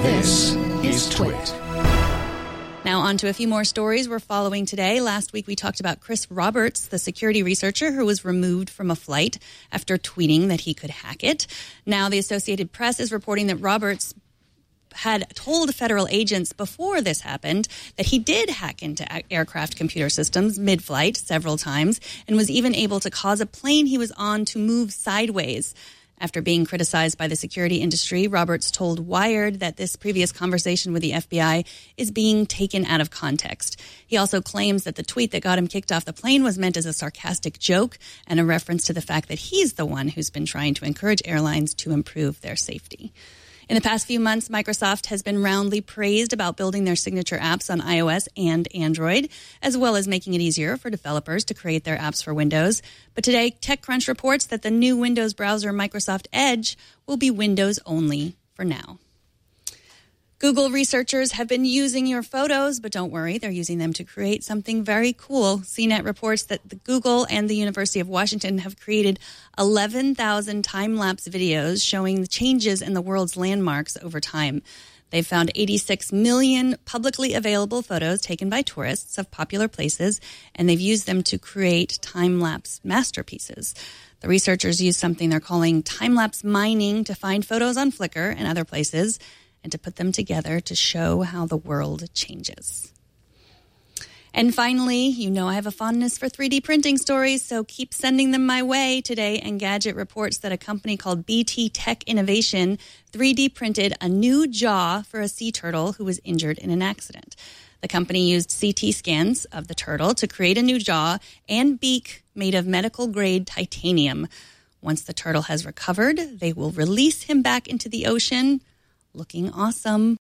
This is Twit. Now on to a few more stories we're following today. Last week we talked about Chris Roberts, the security researcher who was removed from a flight after tweeting that he could hack it. Now the Associated Press is reporting that Roberts had told federal agents before this happened that he did hack into aircraft computer systems mid-flight several times and was even able to cause a plane he was on to move sideways. After being criticized by the security industry, Roberts told Wired that this previous conversation with the FBI is being taken out of context. He also claims that the tweet that got him kicked off the plane was meant as a sarcastic joke and a reference to the fact that he's the one who's been trying to encourage airlines to improve their safety. In the past few months, Microsoft has been roundly praised about building their signature apps on iOS and Android, as well as making it easier for developers to create their apps for Windows. But today, TechCrunch reports that the new Windows browser, Microsoft Edge, will be Windows only for now. Google researchers have been using your photos, but don't worry, they're using them to create something very cool. CNET reports that the Google and the University of Washington have created 11,000 time-lapse videos showing the changes in the world's landmarks over time. They've found 86 million publicly available photos taken by tourists of popular places, and they've used them to create time-lapse masterpieces. The researchers use something they're calling time-lapse mining to find photos on Flickr and other places, and to put them together to show how the world changes. And finally, you know I have a fondness for 3D printing stories, so keep sending them my way. Today, Engadget reports that a company called BT Tech Innovation 3D printed a new jaw for a sea turtle who was injured in an accident. The company used CT scans of the turtle to create a new jaw and beak made of medical-grade titanium. Once the turtle has recovered, they will release him back into the ocean, looking awesome.